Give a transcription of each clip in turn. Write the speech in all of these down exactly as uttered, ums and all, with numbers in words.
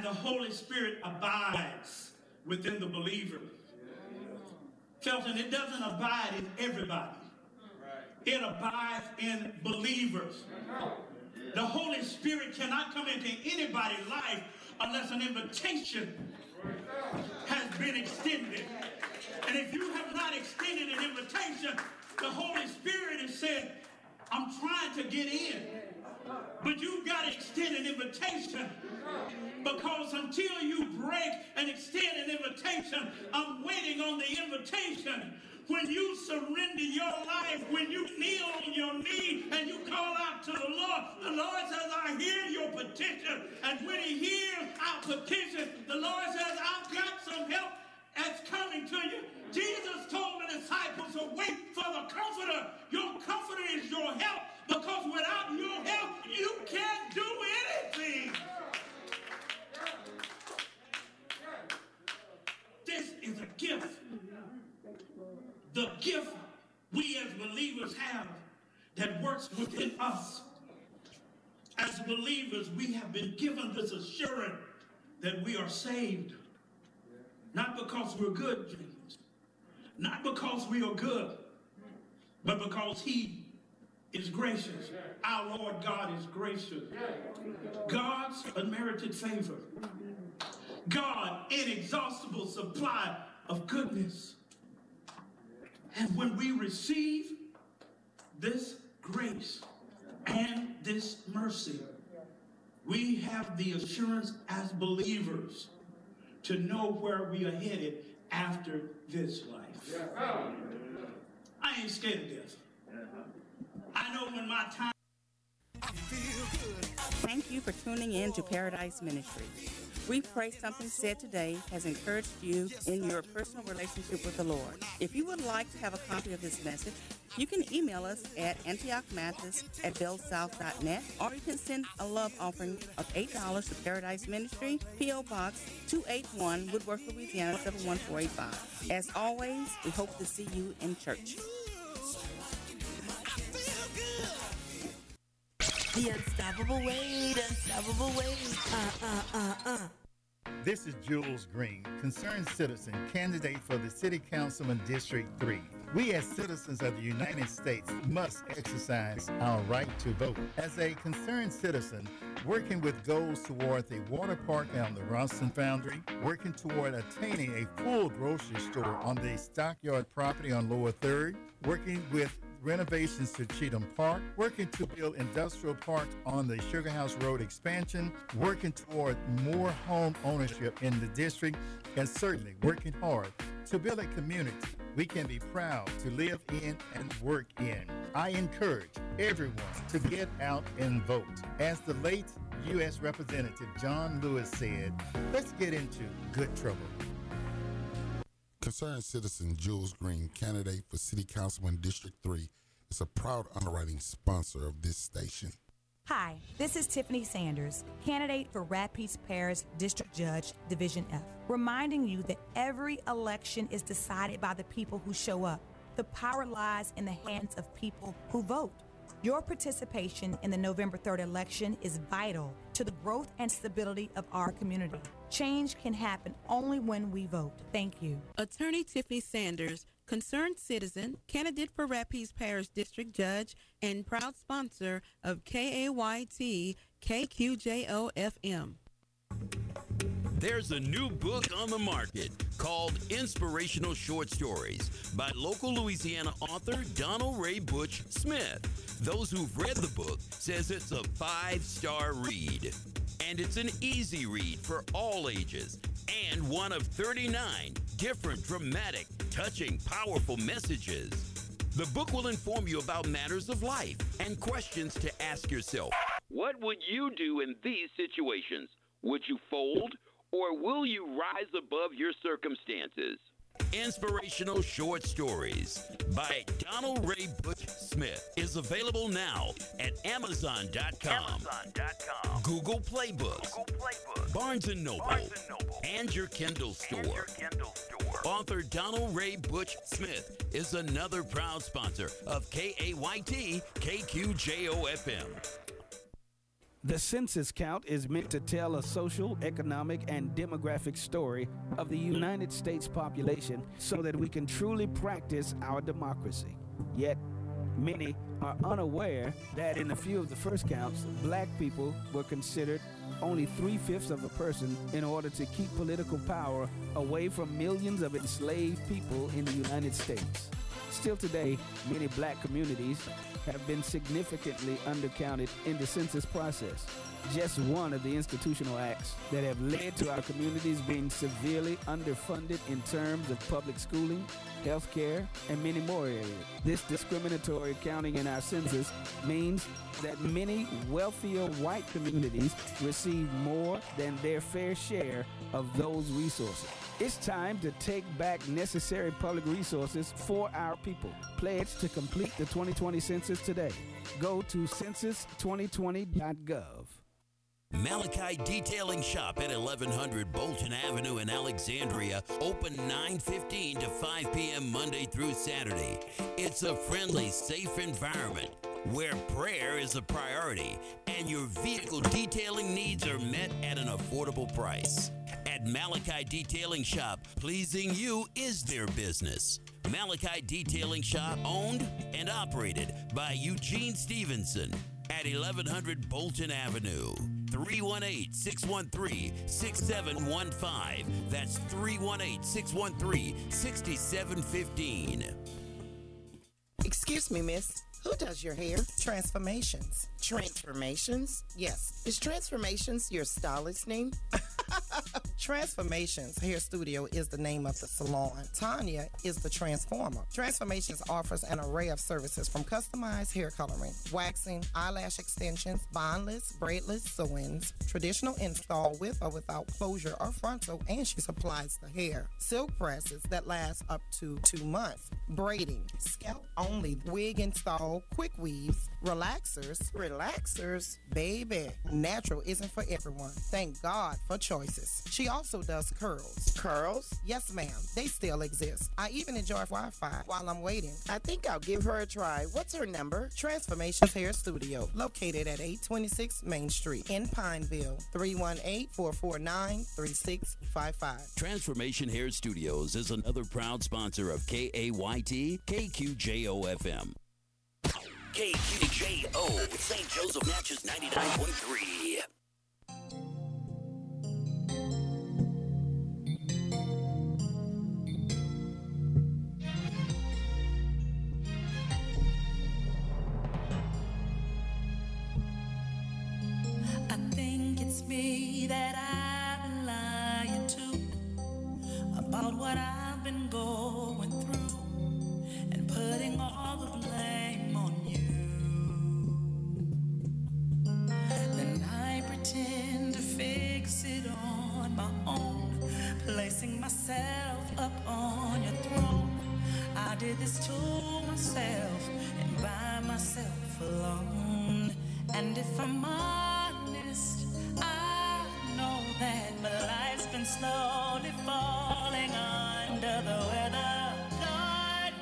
and the Holy Spirit abides within the believer. Felton, it doesn't abide in everybody. It abides in believers. The Holy Spirit cannot come into anybody's life unless an invitation has been extended. And if you have not extended an invitation, the Holy Spirit has said, I'm trying to get in. But you've got to extend an invitation, because until you break and extend an invitation, I'm waiting on the invitation. When you surrender your life, when you kneel on your knee and you call out to the Lord, the Lord says, I hear your petition. And when he hears our petition, the Lord says, I've got some help that's coming to you. Jesus told the disciples to wait for the Comforter. Your Comforter is your help, because without your help, you can't do anything. This is a gift. The gift we as believers have that works within us. As believers, we have been given this assurance that we are saved. Not because we're good, James. Not because we are good, but because he is gracious. Our Lord God is gracious. God's unmerited favor. God, inexhaustible supply of goodness. And when we receive this grace and this mercy, we have the assurance as believers to know where we are headed after this life. I ain't scared of death. I know when my time... Thank you for tuning in to Paradise Ministry. We pray something said today has encouraged you in your personal relationship with the Lord. If you would like to have a copy of this message, you can email us at antioch mathis at bellsouth dot net, or you can send a love offering of eight dollars to Paradise Ministry, P O. Box two eighty-one, Woodworth, Louisiana seven one four eight five. As always, we hope to see you in church. The unstoppable Wade, unstoppable Wade. Uh, uh, uh, uh. This is Jules Green, concerned citizen, candidate for the City Councilman District three. We as citizens of the United States must exercise our right to vote. As a concerned citizen, working with goals toward the water park on the Ralston Foundry, working toward attaining a full grocery store on the Stockyard property on Lower third, working with renovations to Cheatham Park, working to build industrial parks on the Sugar House Road expansion, working toward more home ownership in the district, and certainly working hard to build a community we can be proud to live in and work in. I encourage everyone to get out and vote. As the late U S Representative John Lewis said, let's get into good trouble. Concerned citizen Jules Green, candidate for City Councilman District three, is a proud underwriting sponsor of this station. Hi, this is Tiffany Sanders, candidate for Rapides Parish District Judge, Division F, reminding you that every election is decided by the people who show up. The power lies in the hands of people who vote. Your participation in the November third election is vital to the growth and stability of our community. Change can happen only when we vote. Thank you. Attorney Tiffany Sanders, concerned citizen, candidate for Rapides Parish District Judge, and proud sponsor of K A Y T K Q J O F M. There's a new book on the market called Inspirational Short Stories by local Louisiana author Donald Ray Butch Smith. Those who've read the book says it's a five-star read. And it's an easy read for all ages and one of thirty-nine different dramatic, touching, powerful messages. The book will inform you about matters of life and questions to ask yourself. What would you do in these situations? Would you fold? Or will you rise above your circumstances? Inspirational Short Stories by Donald Ray Butch Smith is available now at Amazon dot com, Amazon dot com. Google Play Books, Google Play Books, Barnes and Noble, Barnes and, Noble. and your Kindle store. And your Kindle store. Author Donald Ray Butch Smith is another proud sponsor of K A Y T K Q J O F M. The census count is meant to tell a social, economic, and demographic story of the United States population so that we can truly practice our democracy. Yet, many are unaware that in a few of the first counts, black people were considered only three-fifths of a person in order to keep political power away from millions of enslaved people in the United States. Still today, many black communities have been significantly undercounted in the census process. Just one of the institutional acts that have led to our communities being severely underfunded in terms of public schooling, health care, and many more areas. This discriminatory counting in our census means that many wealthier white communities receive more than their fair share of those resources. It's time to take back necessary public resources for our people. Pledge to complete the twenty twenty census today. Go to census twenty twenty dot gov. Malachi Detailing Shop at eleven hundred Bolton Avenue in Alexandria, open nine fifteen to five p.m. Monday through Saturday. It's a friendly, safe environment where prayer is a priority and your vehicle detailing needs are met at an affordable price. At Malachi Detailing Shop, pleasing you is their business. Malachi Detailing Shop, owned and operated by Eugene Stevenson at eleven hundred Bolton Avenue. three one eight, six one three, six seven one five. That's three one eight, six one three, six seven one five. Excuse me, miss. Who does your hair? Transformations. Transformations? Yes. Is Transformations your stylist name? Transformations Hair Studio is the name of the salon. Tanya is the transformer. Transformations offers an array of services from customized hair coloring, waxing, eyelash extensions, bondless, braidless sew-ins, traditional install with or without closure or frontal, and she supplies the hair. Silk presses that last up to two months. Braiding, scalp only, wig install, quick weaves, relaxers. Relaxers? Baby, natural isn't for everyone. Thank God for choices. She also does curls. Curls? Yes, ma'am. They still exist. I even enjoy Wi-Fi while I'm waiting. I think I'll give her a try. What's her number? Transformations Hair Studio, located at eight twenty-six Main Street in Pineville. three one eight, four four nine, three six five five. Transformation Hair Studios is another proud sponsor of K A Y T, K Q J O F M. K Q J O, Saint Joseph Natchez ninety-nine point three. I think it's me that I've been lying to about what I've been going through and putting all the blame on you. Then I pretend to fix it on my own, placing myself up on your throne. I did this to myself and by myself alone. And if I'm honest, I know that my life's been slowly falling under the weather. Lord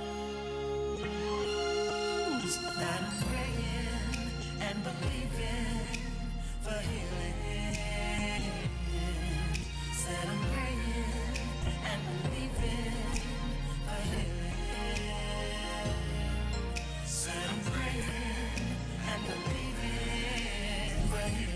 knows that I'm praying and believing for healing. Said I'm praying and believing for healing. Said I'm praying and believing for healing.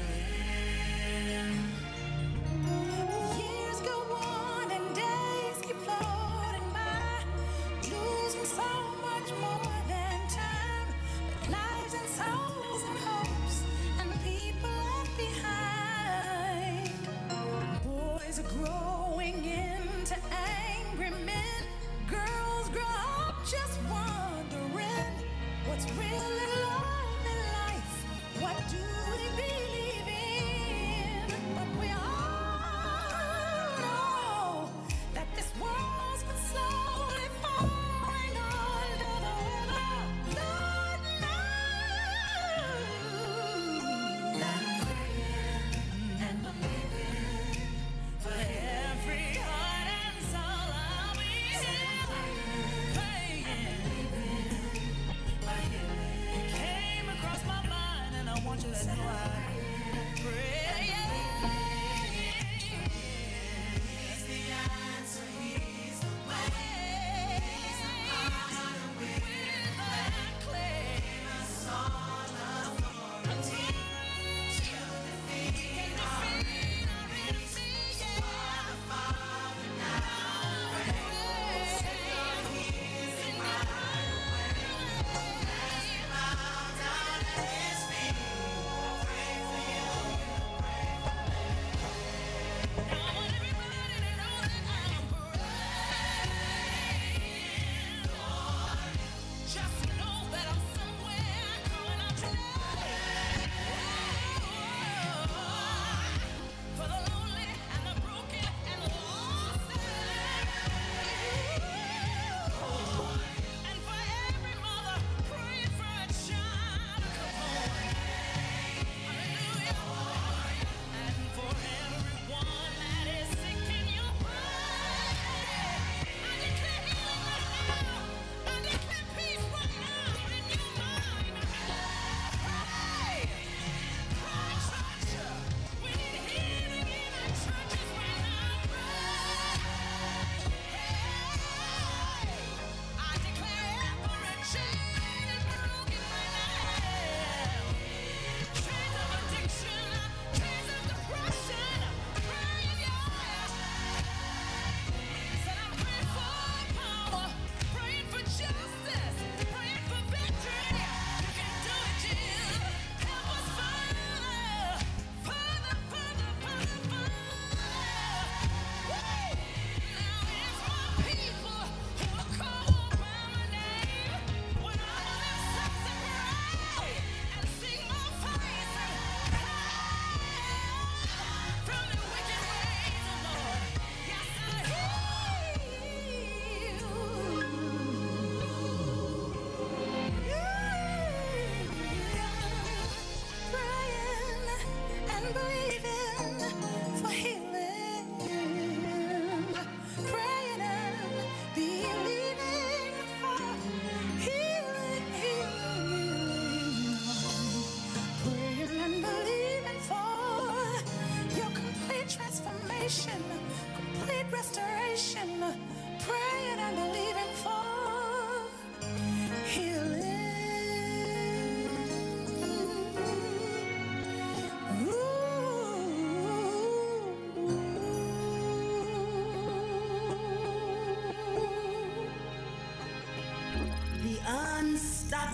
Years go on and days keep floating by, losing so much more than time. But lives and souls and hopes and people left behind. Boys are growing into angry men. Girls grow up just wondering what's really love in life. What do they believe in? But we all know that this world's been slowly falling under the weather. Lord knows that I'm praying and believing for every heart and soul. I'll be here praying. It came across my mind and I want you to know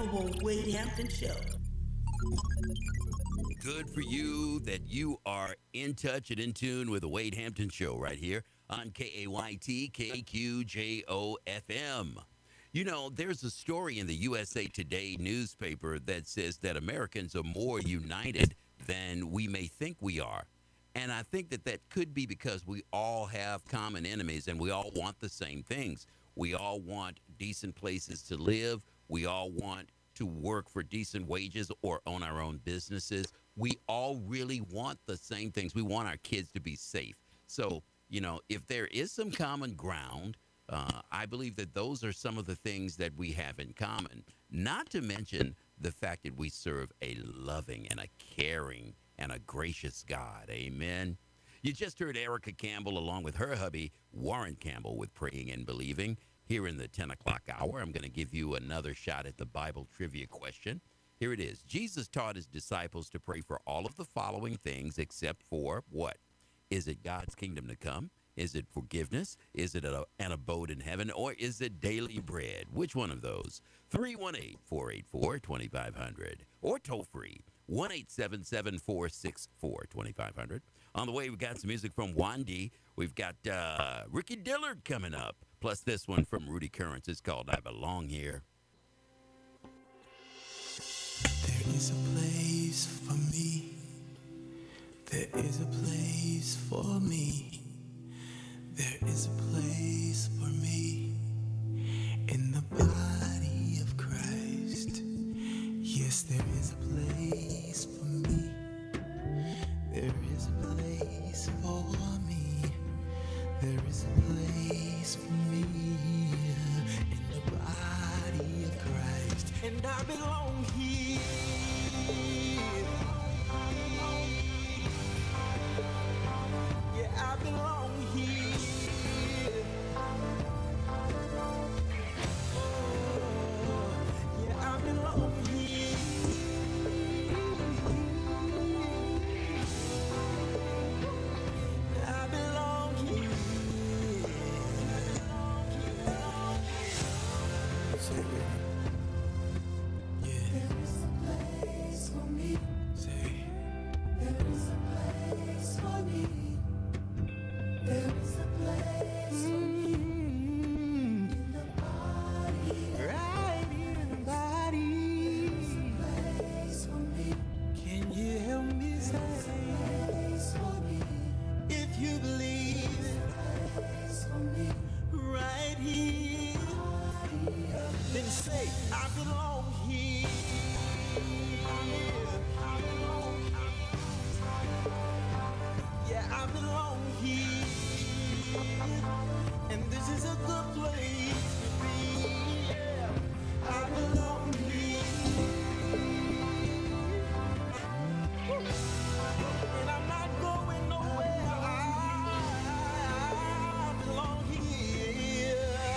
unstoppable Wade Hampton Show. Good for you that you are in touch and in tune with the Wade Hampton Show right here on K A Y T K Q J O F M. You know, there's a story in the U S A Today newspaper that says that Americans are more united than we may think we are. And I think that that could be because we all have common enemies and we all want the same things. We all want decent places to live. We all want to work for decent wages or own our own businesses. We all really want the same things. We want our kids to be safe. So, you know, if there is some common ground, uh, I believe that those are some of the things that we have in common. Not to mention the fact that we serve a loving and a caring and a gracious God. Amen. You just heard Erica Campbell along with her hubby, Warren Campbell, with Praying and Believing. Here in the ten o'clock hour, I'm going to give you another shot at the Bible trivia question. Here it is. Jesus taught his disciples to pray for all of the following things except for what? Is it God's kingdom to come? Is it forgiveness? Is it a, an abode in heaven? Or is it daily bread? Which one of those? three one eight, four eight four, two five zero zero or toll free one eight seven seven, four six four, two five zero zero. On the way, we've got some music from Wandy. We've got uh, Ricky Dillard coming up. Plus this one from Rudy Currents. It's called I Belong Here. There is a place for me. There is a place for me. There is a place for me in the body of Christ. Yes, there is a place for me. There is a place for me. There is a place for me in the body of Christ. And I belong here. Yeah, I belong here. Oh, yeah, I belong here. I belong here. Say it with me. Yeah. There is a place for me. Say. There is a place for me. There is a place for me in the body, right in the body. There is a place for me. Can you help me say? There is a place for me. If you believe it, there is a place for me right here. Then say, I belong here. I belong. Yeah, I belong here. And this is a good place to be. Yeah, I belong here. And I'm not going nowhere. I belong here.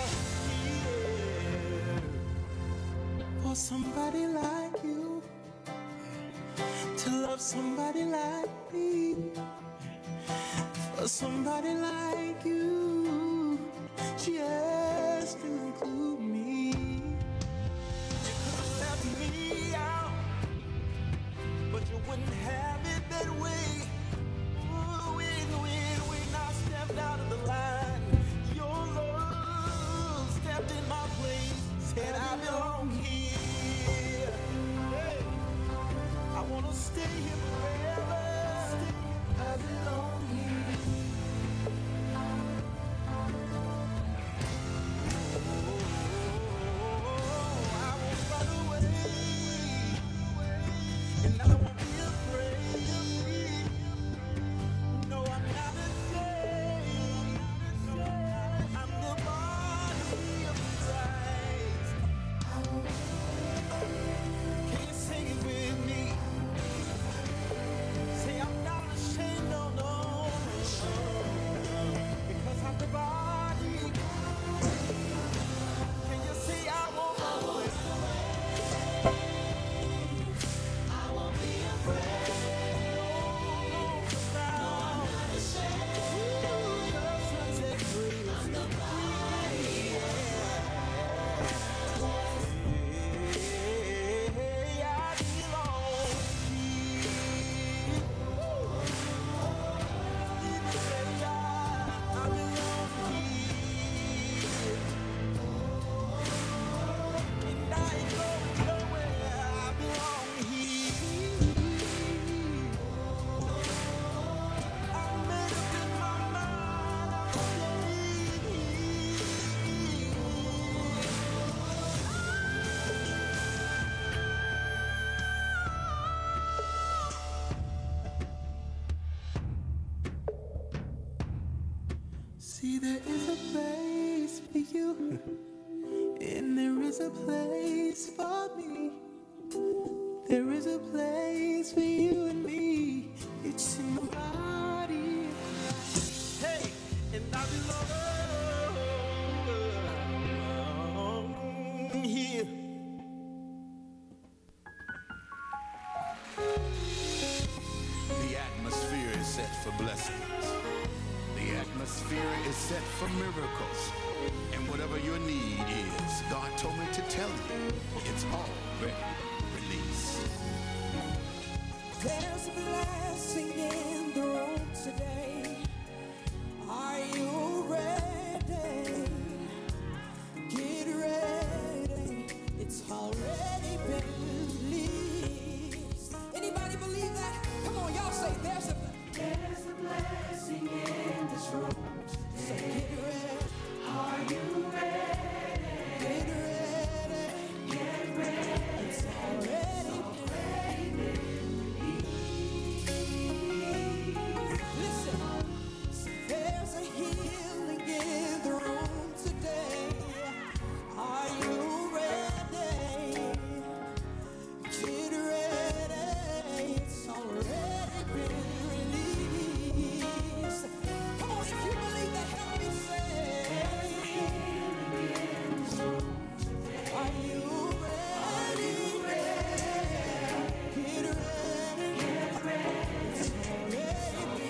Yeah. For somebody like you to love somebody like me. For somebody like you, just to include me. You could have left me out, but you wouldn't have it that way. Ooh, when, when, when I stepped out of the line, your love stepped in my place, said I belong here. Hey, I want to stay here forever. I belong here. See, there is a place for you, and there is a place for me. There is a place for you and me. It's in the body. Hey, and I belong here. The atmosphere is set for blessings. The atmosphere is set for miracles. And whatever your need is, God told me to tell you, it's already released. There's a blessing in the room today. Are you ready? Get ready. It's already been released. Anybody believe that? Come on, y'all say there's a there's a blessing in this room. So get ready. Are you ready? Get ready. Get ready. It's already been Listen, there's a healing in the room today. Are you ready? Get ready. It's already been released. Come on, if you believe that, help me say. Are you ready? Get ready. Get ready. It's already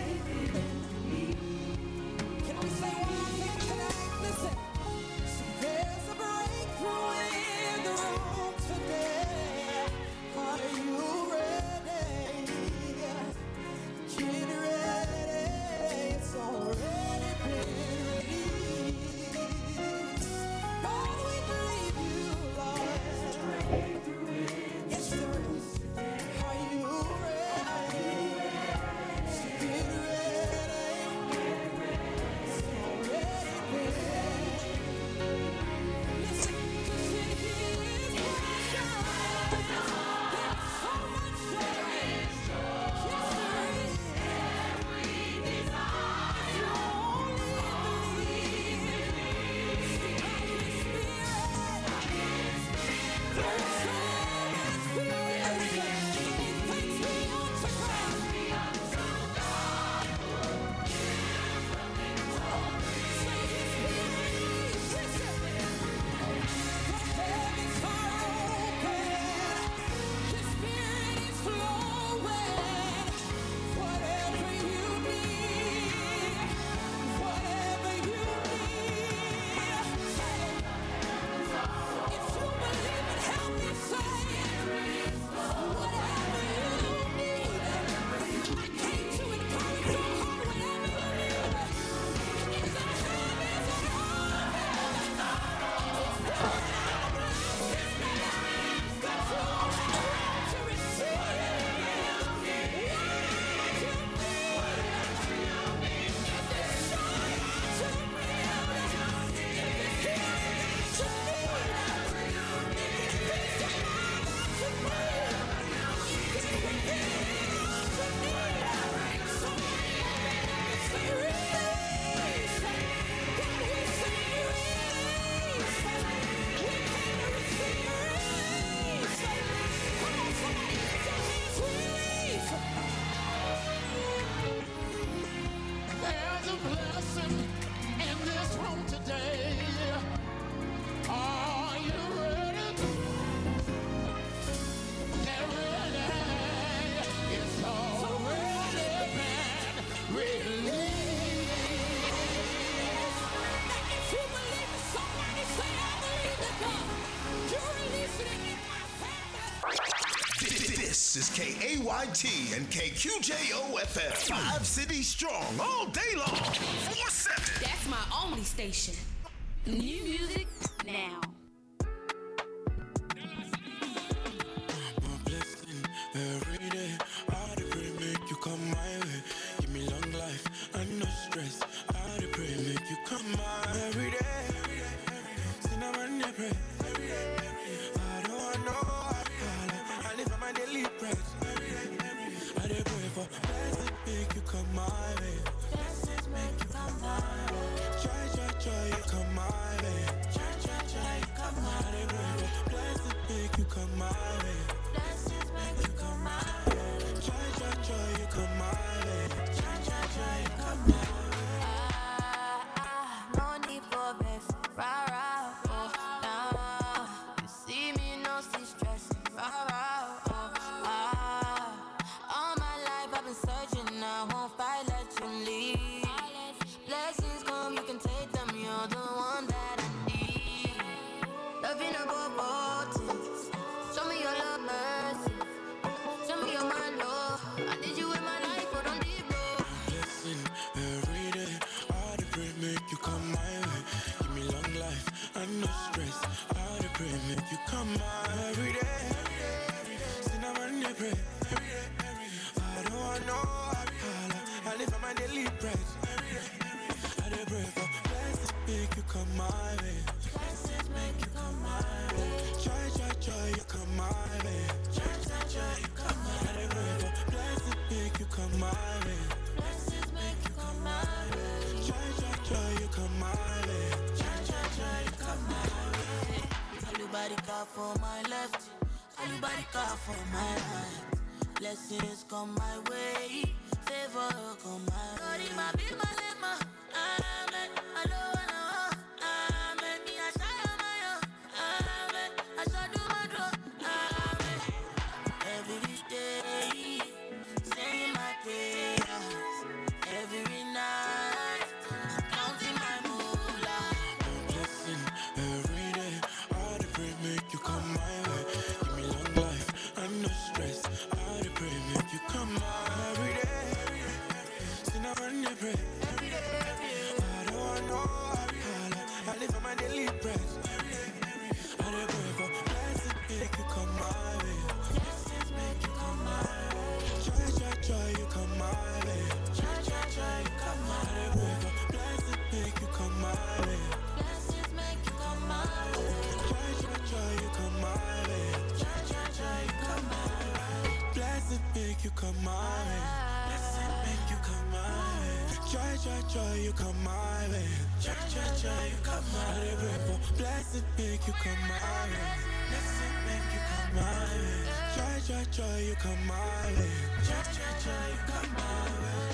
Can we say one more thing tonight? Listen. There's a breakthrough in the room today. Are you ready? Get ready. It's already been released. God, we believe you, Lord. Yes, there is. Are you ready? Get ready. It's already been Listen, 'cause in here is pressure. There's so much joy. Yes, there is. Every desire. If you only believe. By His Spirit. There's so much peace. Thanks be unto God. Say His peace. Listen. The heavens are open. His Spirit is flowing. Whatever you need, whatever you need. If you believe it, help me say it. Whatever you need. I came to encourage your heart. Whatever you need. In the heavens are There's a blessing in this room today. Are you ready? Get ready. It's already been released. Now, if you believe it, somebody say, I believe it, God. You're releasing it in my family. This is K A Y T and K Q J O F M. Five cities strong all day long. four seven. That's my only station. New music now. My blessing every day. I pray make you come my way. Give me long life and no stress. I pray make you come my way. Every day, every day, every day. Cinnamon, I pray. Every day, every day. I don't know. I live on my daily bread. Every day, every day. I pray for blessings make you come my way. Blessings make you come my way. for my left, Alubarika for my right. Blessings come my way, favor come my way. God, my be my lema, amen. Alo, amen. Me I shall my amen. I shall do my draw, amen. Every day, saying my prayers. Every night, counting my moolah. Blessing every day. I dey pray make you come my way. Give me long life and no stress. I dey pray make you come my way. Every day, every day. Sin I run the pray. Every day, every day. I don't know. I live for my daily bread. Every day, every day. I dey pray for blessing make you come my way. Blessings make you come my way. Joy, joy, joy, you come my way. Joy, joy, joy, you come my way. I dey pray for blessing make you come my way. Blessings make you come my way. Joy, joy, joy, you come my way. Joy, joy, joy, you come my way. Blessing make you come my way. Blessing make you come my way. Joy, joy, joy, you come my way. Joy, joy, joy, you come my way. I dey pray for blessing make you come my way. Blessing make you come my way. Joy, joy, joy, you come my way. Joy, joy, joy, you come my way.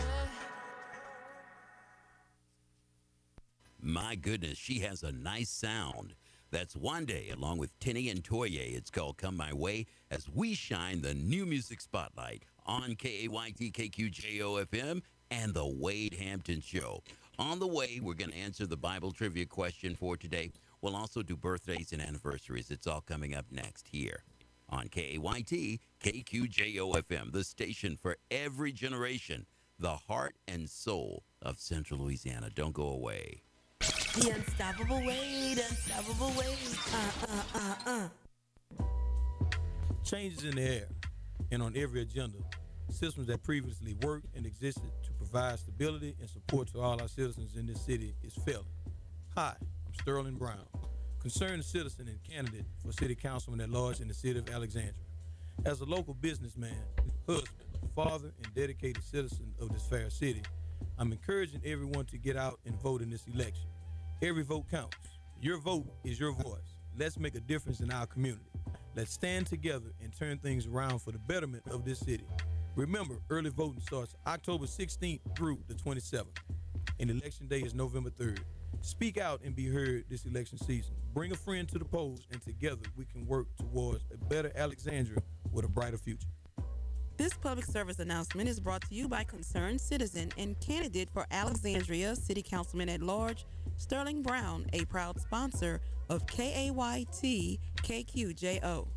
My goodness, she has a nice sound. That's One Day, along with Tinny and Toye. It's called Come My Way, as we shine the new music spotlight on K A Y T K Q J O F M and the Wade Hampton Show. On the way, we're going to answer the Bible trivia question for today. We'll also do birthdays and anniversaries. It's all coming up next here on K A Y T K Q J O F M, the station for every generation, the heart and soul of Central Louisiana. Don't go away. The unstoppable Wade, unstoppable Wade. Uh, uh, uh, uh. Changes in the air and on every agenda. Systems that previously worked and existed to provide stability and support to all our citizens in this city is failing. Hi, I'm Sterling Brown, concerned citizen and candidate for city councilman at large in the city of Alexandria. As a local businessman, husband, father, and dedicated citizen of this fair city, I'm encouraging everyone to get out and vote in this election. Every vote counts. Your vote is your voice. Let's make a difference in our community. Let's stand together and turn things around for the betterment of this city. Remember, early voting starts October sixteenth through the twenty-seventh, and election day is November third. Speak out and be heard this election season. Bring a friend to the polls, and together we can work towards a better Alexandria with a brighter future. This public service announcement is brought to you by concerned citizen and candidate for Alexandria City Councilman at Large, Sterling Brown, a proud sponsor of K A Y T K Q J O.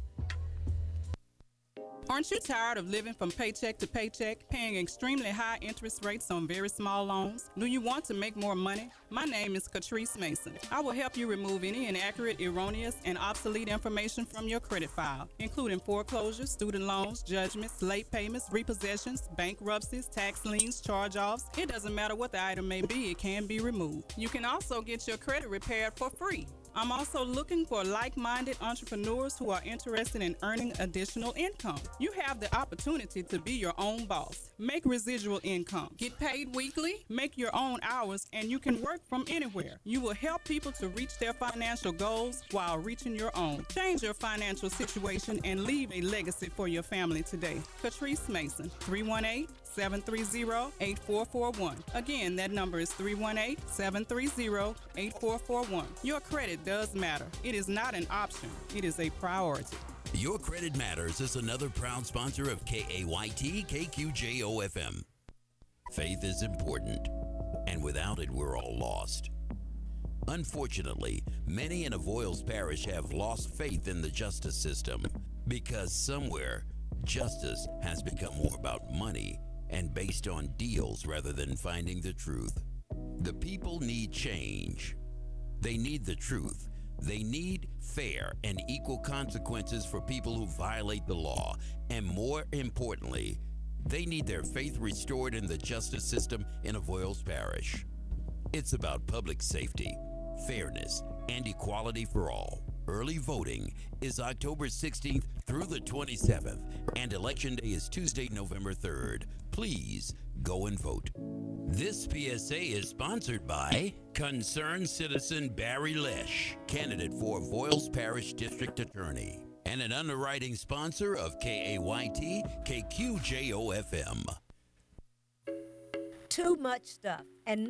Aren't you tired of living from paycheck to paycheck, paying extremely high interest rates on very small loans? Do you want to make more money? My name is Catrice Mason. I will help you remove any inaccurate, erroneous, and obsolete information from your credit file, including foreclosures, student loans, judgments, late payments, repossessions, bankruptcies, tax liens, charge-offs. It doesn't matter what the item may be, it can be removed. You can also get your credit repaired for free. I'm also looking for like-minded entrepreneurs who are interested in earning additional income. You have the opportunity to be your own boss. Make residual income. Get paid weekly, make your own hours, and you can work from anywhere. You will help people to reach their financial goals while reaching your own. Change your financial situation and leave a legacy for your family today. Catrice Mason, three one eight, seven three zero, eight four four one. Again, that number is three one eight, seven three zero, eight four four one. Your credit does matter. It is not an option. It is a priority. Your Credit Matters is another proud sponsor of K A Y T K Q J O F M. Faith is important, and without it, we're all lost. Unfortunately, many in Avoyles Parish have lost faith in the justice system because somewhere, justice has become more about money and based on deals rather than finding the truth. The people need change. They need the truth. They need fair and equal consequences for people who violate the law. And more importantly, they need their faith restored in the justice system in Avoyles Parish. It's about public safety, fairness, and equality for all. Early voting is October sixteenth through the twenty-seventh, and Election Day is Tuesday, November third. Please go and vote. This P S A is sponsored by Concerned Citizen Barry Lesh, candidate for Voiles Parish District Attorney, and an underwriting sponsor of K A Y T K Q J O F M. Too much stuff and